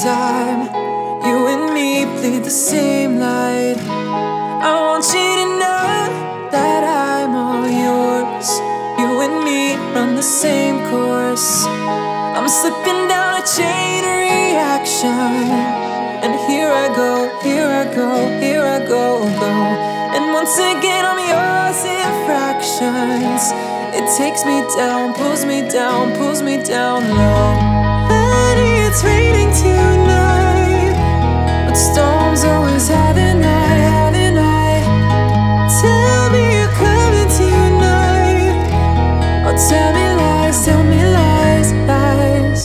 time. You and me bleed the same light. I want you to know that I'm all yours. You and me run the same course. I'm slipping down a chain reaction, and here I go, here I go, here I go, go. And once again I'm yours in fractions. It takes me down, pulls me down, pulls me down low. And it's raining tonight, but storms always have a night, have a night. Tell me you're coming tonight, or tell me lies, tell me lies, lies.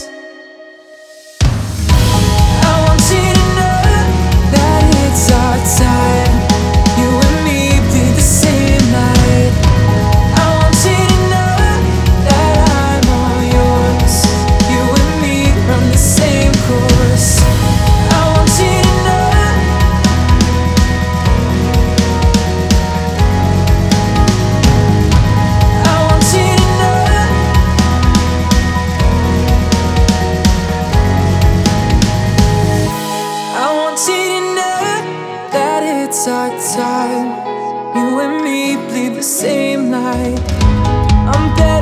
I want you to know that it's our time. You and me bleed the same night. I want you to know that I'm all yours. You and me run the same course. I want you to know. I want you to know. I want you to know that it's our time. You and me bleed the same night. I'm better.